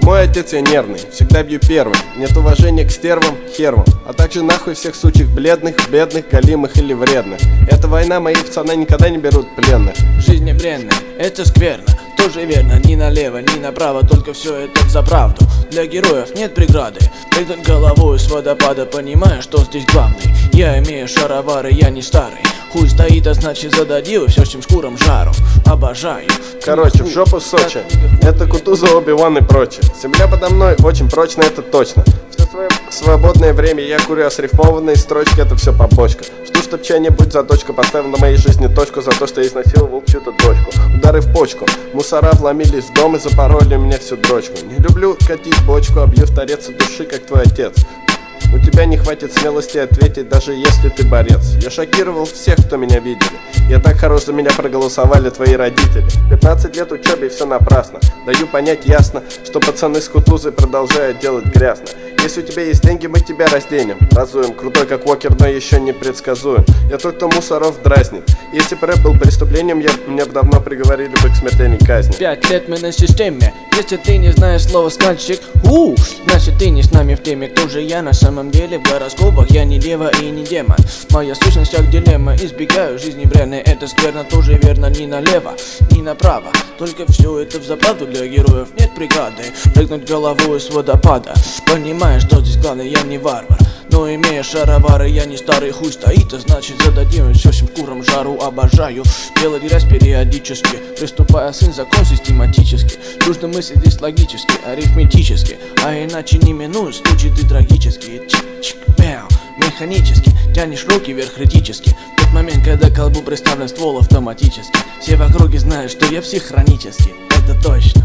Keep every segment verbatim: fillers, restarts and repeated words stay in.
мой отец, я нервный, всегда бью первым. Нет уважения к стервам, хервам, а также нахуй всех сучих бледных, бедных, галимых или вредных. Эта война, мои пацаны никогда не берут пленных. Жизнь не бренная, это скверно, тоже верно. Ни налево, ни направо, только все это за правду. Для героев нет преграды, прыгнуть головой с водопада, понимая, что здесь главный. Я имею шаровары, я не старый. Хуй стоит, а значит зададил, все с тем шкуром жару. Обожаю. Короче, в жопу Сочи. Это Кутузов, Оби-Ван и прочее. Земля подо мной очень прочно, это точно. Все свое свободное время я курю, а срифмованные строчки это все побочка. Жду, чтоб чья-нибудь заточка поставил на моей жизни точку за то, что я изнасиловал чью-то дочку. Удары в почку. Мусора вломились в дом и запороли мне всю дрочку. Не люблю катить бочку, обью в торец от души, как твой отец. У тебя не хватит смелости ответить, даже если ты борец. Я шокировал всех, кто меня видели. Я так хорош, за меня проголосовали твои родители. пятнадцать лет учебы, и все напрасно. Даю понять ясно, что пацаны с Кутузой продолжают делать грязно. Если у тебя есть деньги, мы тебя разденем. Разуем, крутой как Уокер, но еще не предсказуем. Я тот, кто мусоров дразнит. Если бы рэп был преступлением, я, меня бы давно приговорили бы к смертельной казни. Пять лет мы на системе. Если ты не знаешь слова скальчик, у, значит ты не с нами в теме. Кто же я на самом деле в гороскопах? Я не дева и не демон. Моя сущность как дилемма. Избегаю жизни бренной, это скверно, тоже верно. Ни налево, ни направо, только все это взаправду. Для героев нет преграды, прыгнуть головой с водопада. Понимаешь, что здесь главное, я не варвар, но имея шаровары, я не старый. Хуй стоит, а значит зададим все всем шкурам жару. Обожаю делать грязь периодически, приступая сын закон систематически. Нужно мыслить здесь логически, арифметически, а иначе не минуешь случаи ты трагические. Чик-чик-бэу, механически тянешь руки вверх критически. В тот момент, когда к колбу приставлен ствол автоматически. Все в округе знают, что я псих хронический, это точно.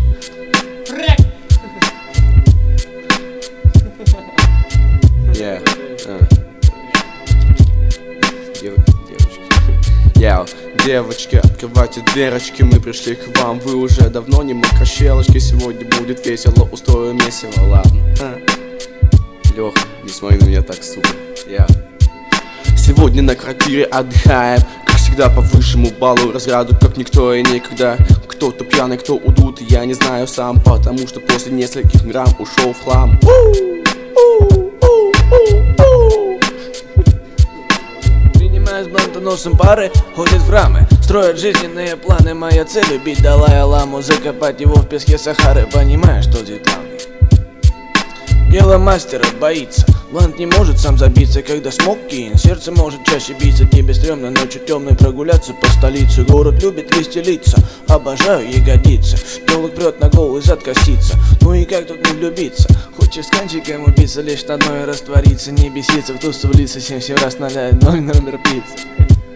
Yeah. Uh. Дев... Девочки. Yeah. Девочки, открывайте дверочки, мы пришли к вам. Вы уже давно не мокрощелочки. Сегодня будет весело, устрою месиво, ладно. А. Леха, не смотри на меня так, сука. Yeah. Сегодня на квартире отдыхаем, как всегда по высшему баллу разряду, как никто и никогда. Кто-то пьяный, кто удут, я не знаю сам, потому что после нескольких грамм ушел в хлам. Принимая с блантоносом пары, ходят в рамы, строят жизненные планы. Моя цель убить Далай-Ламу, закопать его в песке Сахары. Понимаешь, что здесь главный? Дело мастера боится. Блант не может сам забиться, когда смог кин. Сердце может чаще биться. Тебе стрёмно ночью темной прогуляться по столице. Город любит веселиться, обожаю ягодицы. Телок прет на голый зад косится. Ну и как тут не влюбиться? Хочешь с кончиком убиться, лишь на одной раствориться. Не беситься, в тусу влиться, семь-семь раз ноля, номер пиццы.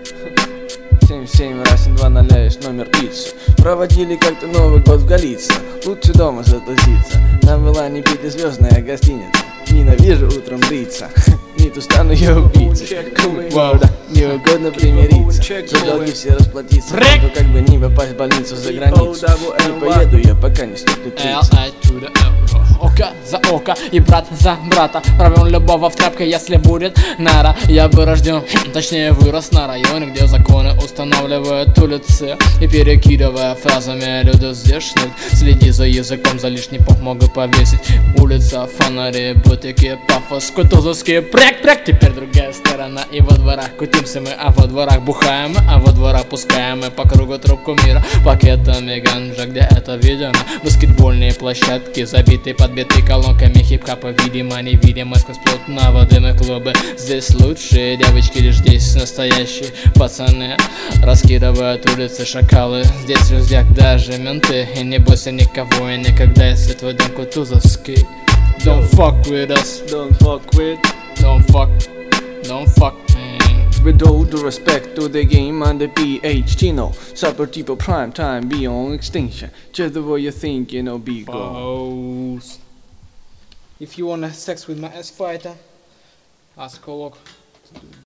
семь-семь раз два ноля, есть номер пиццы. Проводили как-то Новый год в Галице. Лучше дома затуситься. Нам была не пятизвездная гостиница. Ненавижу утром бриться. Не ту стану я убийцей. Кому не угодно примириться. За долги все расплатиться. Но как бы не попасть в больницу за границу. Не поеду я, пока не стукнет тридцать. Око за око и брат за брата. Провел любого в тряпке, если будет нара. Я бы рожден, точнее вырос на районе, где законы устанавливают улицы. И перекидывая фразами люди здешних. Следи за языком, за лишний пох могу повесить. Улица, фонари, бутики, пафос, кутузовский прек-прек. Теперь другая сторона, и во дворах кутимся мы, а во дворах бухаем мы, а во дворах пускаем мы по кругу трубку мира пакетами ганжа, где это видено. Баскетбольные площадки, забитые подбитые колонками хип-хапа, видимо, невидимо сквозь плотно водяные клубы. Здесь лучшие девочки, лишь здесь настоящие пацаны раскидывают улицы шакалы. Здесь друзья, даже менты, и не бойся никого и никогда, если твой дом кутузовский. Don't fuck with us, Don't fuck with, don't fuck, don't fuck me. with all due respect to the game and the P H Chino. Super tipo prime time, beyond extinction. Just the way you think, you know, be go. Pause. If you wanna sex with my ass fighter, ask Kolok.